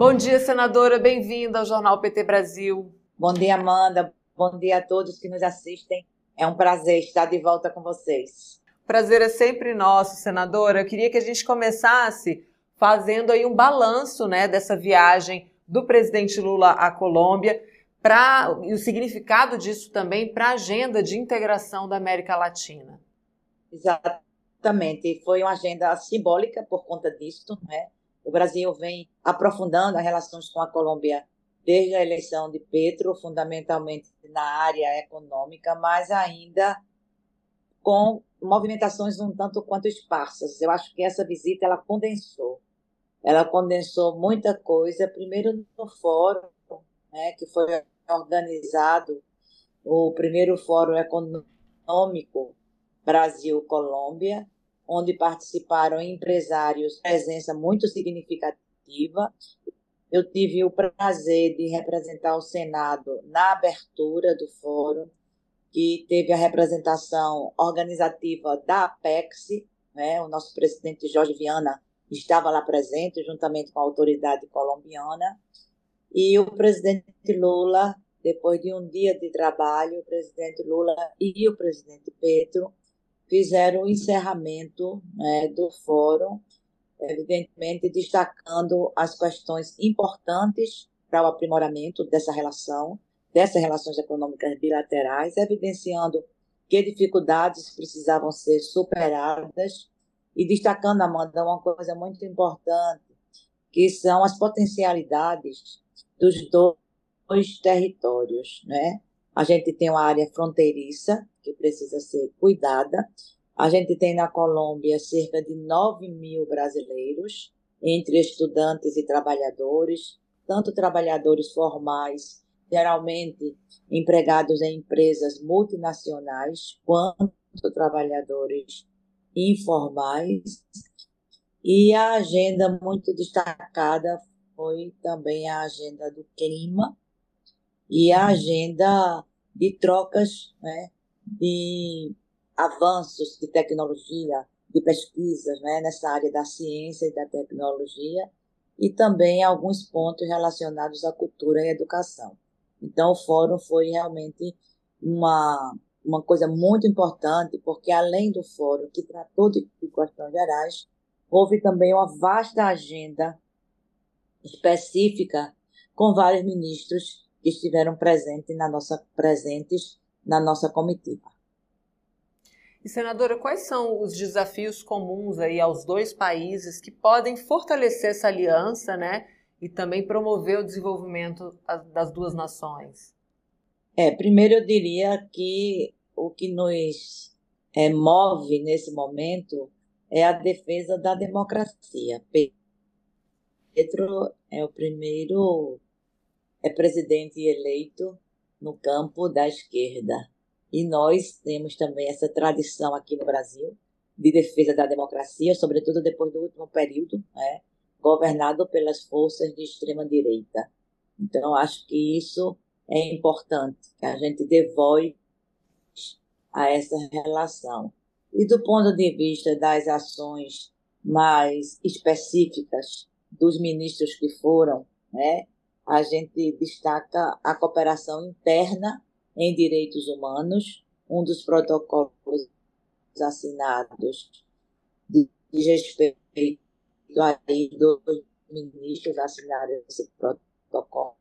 Bom dia, senadora. Bem-vinda ao Jornal PT Brasil. Bom dia, Amanda. Bom dia a todos que nos assistem. É um prazer estar de volta com vocês. Prazer é sempre nosso, senadora. Eu queria que a gente começasse fazendo aí um balanço, né, dessa viagem do presidente Lula à Colômbia e o significado disso também para a agenda de integração da América Latina. Exatamente. Foi uma agenda simbólica por conta disso, né? O Brasil vem aprofundando as relações com a Colômbia desde a eleição de Petro, fundamentalmente na área econômica, mas ainda com movimentações um tanto quanto esparsas. Eu acho que essa visita ela condensou muita coisa, primeiro no fórum, né, que foi organizado, o primeiro fórum econômico Brasil-Colômbia, onde participaram empresários, presença muito significativa. Eu tive o prazer de representar o Senado na abertura do fórum, que teve a representação organizativa da Apex, né? O nosso presidente Jorge Viana estava lá presente, juntamente com a autoridade colombiana, e o presidente Lula, depois de um dia de trabalho, o presidente Lula e o presidente Petro fizeram o encerramento, né, do fórum, evidentemente destacando as questões importantes para o aprimoramento dessas relações econômicas bilaterais, evidenciando que dificuldades precisavam ser superadas e destacando, Amanda, uma coisa muito importante, que são as potencialidades dos dois territórios, né? A gente tem uma área fronteiriça que precisa ser cuidada. A gente tem na Colômbia cerca de 9 mil brasileiros, entre estudantes e trabalhadores, tanto trabalhadores formais, geralmente empregados em empresas multinacionais, quanto trabalhadores informais. E a agenda muito destacada foi também a agenda do clima e a agenda de trocas, né, de avanços de tecnologia, de pesquisas, né, nessa área da ciência e da tecnologia, e também alguns pontos relacionados à cultura e educação. Então, o fórum foi realmente uma coisa muito importante, porque além do fórum, que tratou de questões gerais, houve também uma vasta agenda específica com vários ministros que estiveram presentes na nossa comitiva. E, senadora, quais são os desafios comuns aí aos dois países que podem fortalecer essa aliança, né, e também promover o desenvolvimento das duas nações? Primeiro eu diria que o que nos move nesse momento é a defesa da democracia. Petro é o primeiro presidente eleito no campo da esquerda. E nós temos também essa tradição aqui no Brasil de defesa da democracia, sobretudo depois do último período, né, governado pelas forças de extrema-direita. Então, acho que isso é importante, que a gente dê voz a essa relação. E do ponto de vista das ações mais específicas dos ministros que foram, né, a gente destaca a cooperação interna em direitos humanos, um dos protocolos assinados diz respeito aí dos ministros assinaram esse protocolo,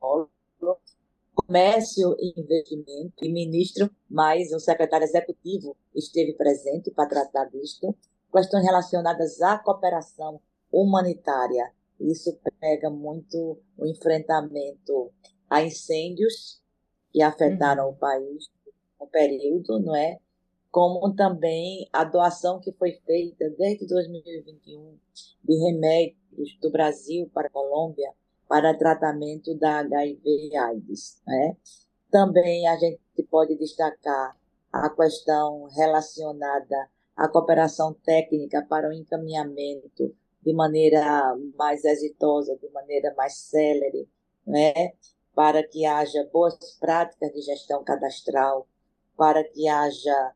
comércio e investimento, e ministro, mas o secretário executivo esteve presente para tratar disto, questões relacionadas à cooperação humanitária. Isso pega muito o enfrentamento a incêndios que afetaram o país no período, não é? Como também a doação que foi feita desde 2021 de remédios do Brasil para a Colômbia para tratamento da HIV/AIDS, né? Também a gente pode destacar a questão relacionada à cooperação técnica para o encaminhamento de maneira mais exitosa, de maneira mais célere, né? Para que haja boas práticas de gestão cadastral, para que haja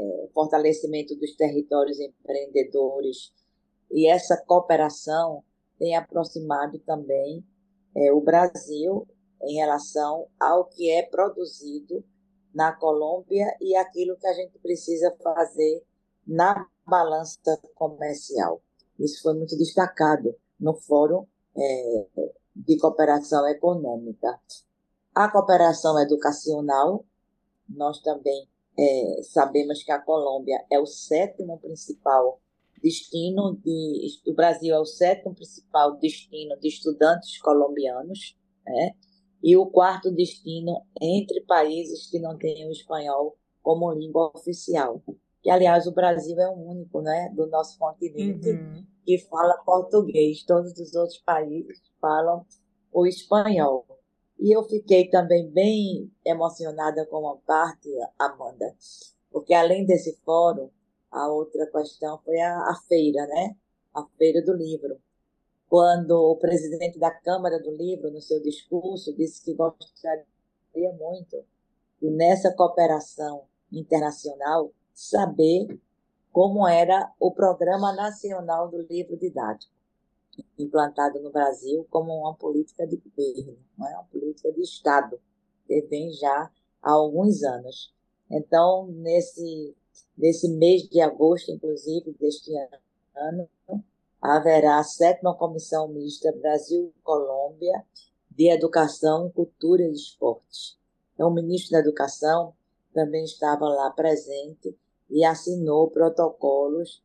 fortalecimento dos territórios empreendedores. E essa cooperação tem aproximado também o Brasil em relação ao que é produzido na Colômbia e aquilo que a gente precisa fazer na balança comercial. Isso foi muito destacado no Fórum de Cooperação Econômica. A cooperação educacional, nós também sabemos que a Colômbia é o sétimo principal destino o Brasil é o sétimo principal destino de estudantes colombianos, né? E o quarto destino entre países que não têm o espanhol como língua oficial. Que, aliás, o Brasil é o único, né, do nosso continente que fala português. Todos os outros países falam o espanhol. E eu fiquei também bem emocionada com uma parte, Amanda, porque além desse fórum, a outra questão foi a feira, né? A Feira do Livro. Quando o presidente da Câmara do Livro, no seu discurso, disse que gostaria muito de, nessa cooperação internacional, saber como era o Programa Nacional do Livro Didático, implantado no Brasil como uma política de governo, não é? Uma política de Estado, que vem já há alguns anos. Então, nesse mês de agosto, inclusive, deste ano, haverá a 7ª Comissão Mista Brasil-Colômbia de Educação, Cultura e Esportes. Então, o ministro da Educação também estava lá presente e assinou protocolos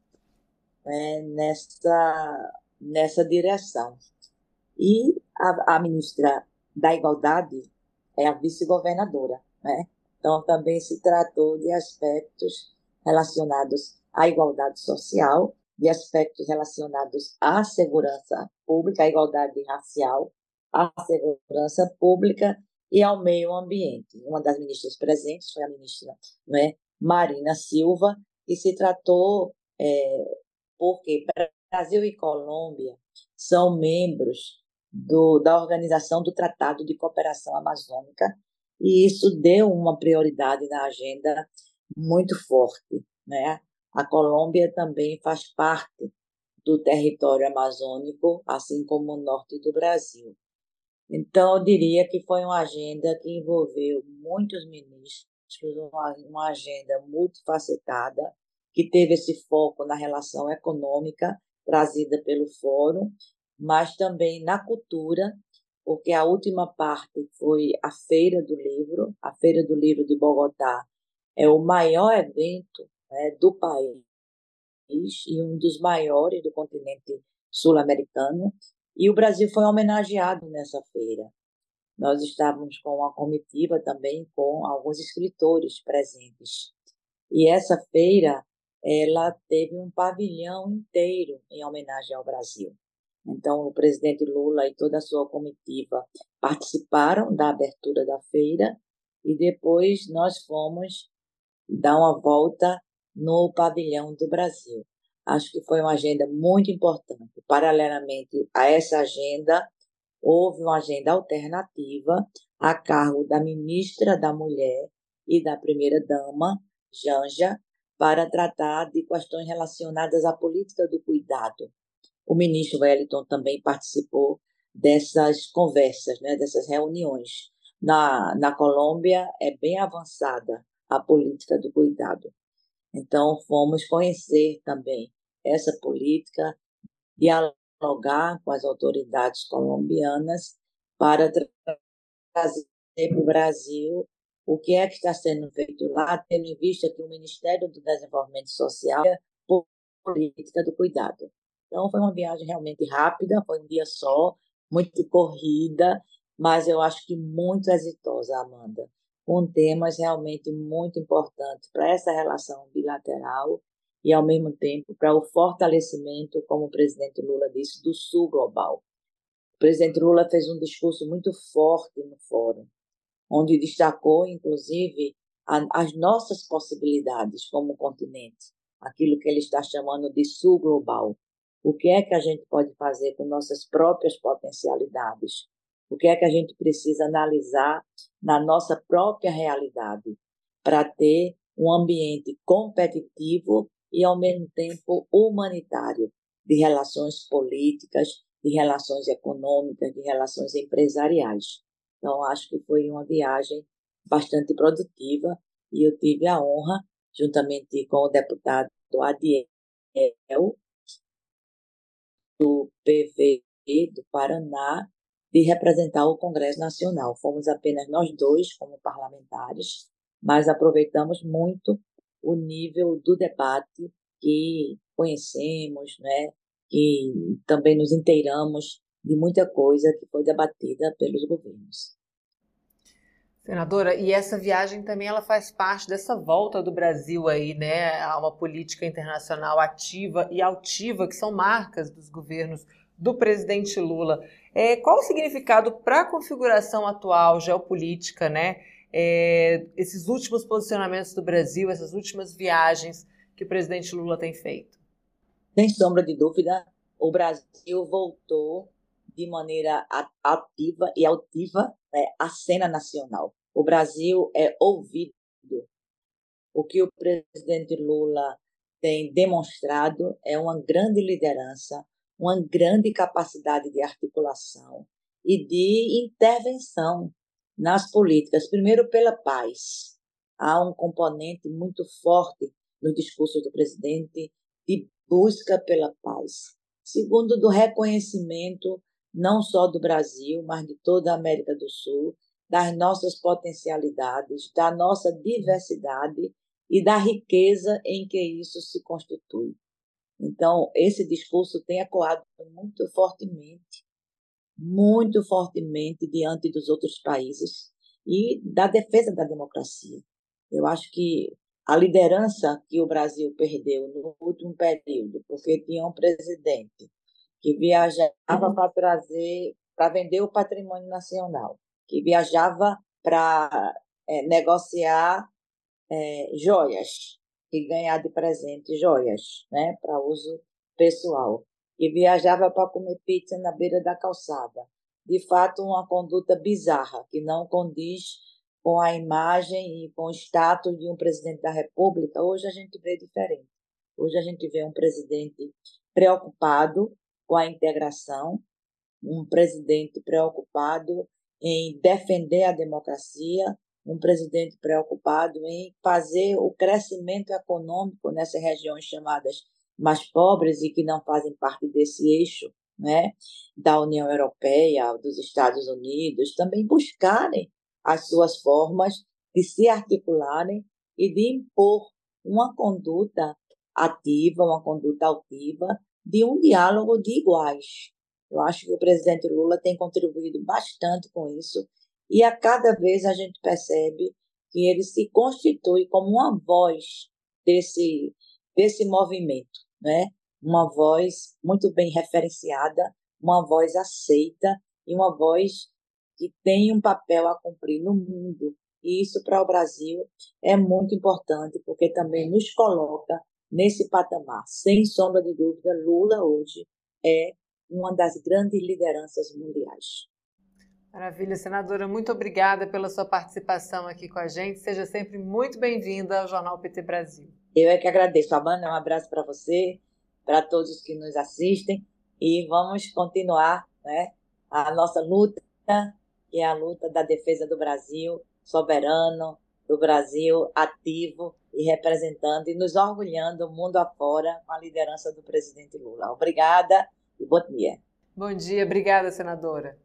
nessa direção. E a ministra da Igualdade é a vice-governadora, né? Então, também se tratou de aspectos relacionados à igualdade social, de aspectos relacionados à segurança pública, à igualdade racial, à segurança pública e ao meio ambiente. Uma das ministras presentes foi a ministra, né, Marina Silva, e se tratou, porque Brasil e Colômbia são membros da Organização do Tratado de Cooperação Amazônica, e isso deu uma prioridade na agenda muito forte, né? A Colômbia também faz parte do território amazônico, assim como o norte do Brasil. Então, eu diria que foi uma agenda que envolveu muitos ministros, uma agenda multifacetada, que teve esse foco na relação econômica trazida pelo Fórum, mas também na cultura, porque a última parte foi a Feira do Livro. A Feira do Livro de Bogotá é o maior evento, né, do país e um dos maiores do continente sul-americano, e o Brasil foi homenageado nessa feira. Nós estávamos com uma comitiva também com alguns escritores presentes. E essa feira, ela teve um pavilhão inteiro em homenagem ao Brasil. Então, o presidente Lula e toda a sua comitiva participaram da abertura da feira e depois nós fomos dar uma volta no pavilhão do Brasil. Acho que foi uma agenda muito importante. Paralelamente a essa agenda, houve uma agenda alternativa a cargo da ministra da Mulher e da primeira-dama, Janja, para tratar de questões relacionadas à política do cuidado. O ministro Wellington também participou dessas conversas, né, dessas reuniões. Na Colômbia, é bem avançada a política do cuidado. Então, fomos conhecer também essa política, dialogar com as autoridades colombianas para trazer para o Brasil o que é que está sendo feito lá, tendo em vista que o Ministério do Desenvolvimento Social é política do cuidado. Então, foi uma viagem realmente rápida, foi um dia só, muito corrida, mas eu acho que muito exitosa, Amanda, com temas realmente muito importantes para essa relação bilateral e, ao mesmo tempo, para o fortalecimento, como o presidente Lula disse, do Sul global. O presidente Lula fez um discurso muito forte no fórum, onde destacou, inclusive, as nossas possibilidades como continente, aquilo que ele está chamando de Sul global. O que é que a gente pode fazer com nossas próprias potencialidades? O que é que a gente precisa analisar na nossa própria realidade para ter um ambiente competitivo e, ao mesmo tempo, humanitário de relações políticas, de relações econômicas, de relações empresariais. Então, acho que foi uma viagem bastante produtiva e eu tive a honra, juntamente com o deputado Adiel, do PV do Paraná, de representar o Congresso Nacional. Fomos apenas nós dois como parlamentares, mas aproveitamos muito o nível do debate que conhecemos, né? E também nos inteiramos de muita coisa que foi debatida pelos governos. Senadora, e essa viagem também ela faz parte dessa volta do Brasil aí, né, a uma política internacional ativa e altiva, que são marcas dos governos do presidente Lula. Qual o significado para a configuração atual geopolítica, né, esses últimos posicionamentos do Brasil, essas últimas viagens que o presidente Lula tem feito? Sem sombra de dúvida, o Brasil voltou de maneira ativa e altiva, né, à cena nacional. O Brasil é ouvido. O que o presidente Lula tem demonstrado é uma grande liderança, uma grande capacidade de articulação e de intervenção nas políticas. Primeiro, pela paz. Há um componente muito forte no discurso do presidente de busca pela paz. Segundo, do reconhecimento não só do Brasil, mas de toda a América do Sul, das nossas potencialidades, da nossa diversidade e da riqueza em que isso se constitui. Então, esse discurso tem ecoado muito fortemente diante dos outros países e da defesa da democracia. Eu acho que a liderança que o Brasil perdeu no último período, porque tinha um presidente que viajava para vender o patrimônio nacional, que viajava para negociar joias e ganhar de presente joias, né, para uso pessoal, que viajava para comer pizza na beira da calçada. De fato, uma conduta bizarra, que não condiz com a imagem e com o status de um presidente da República. Hoje a gente vê diferente. Hoje a gente vê um presidente preocupado com a integração, um presidente preocupado em defender a democracia, um presidente preocupado em fazer o crescimento econômico nessas regiões chamadas mais pobres e que não fazem parte desse eixo, né, da União Europeia, dos Estados Unidos, também buscarem as suas formas de se articularem e de impor uma conduta ativa, uma conduta altiva, de um diálogo de iguais. Eu acho que o presidente Lula tem contribuído bastante com isso e a cada vez a gente percebe que ele se constitui como uma voz desse movimento, né? Uma voz muito bem referenciada, uma voz aceita e uma voz que tem um papel a cumprir no mundo. E isso para o Brasil é muito importante, porque também nos coloca nesse patamar. Sem sombra de dúvida, Lula hoje é uma das grandes lideranças mundiais. Maravilha, senadora, muito obrigada pela sua participação aqui com a gente. Seja sempre muito bem-vinda ao Jornal PT Brasil. Eu é que agradeço, Amanda. Um abraço para você, para todos que nos assistem e vamos continuar, né, a nossa luta, que é a luta da defesa do Brasil soberano, do Brasil ativo e representando e nos orgulhando mundo afora com a liderança do presidente Lula. Obrigada e bom dia. Bom dia, obrigada, senadora.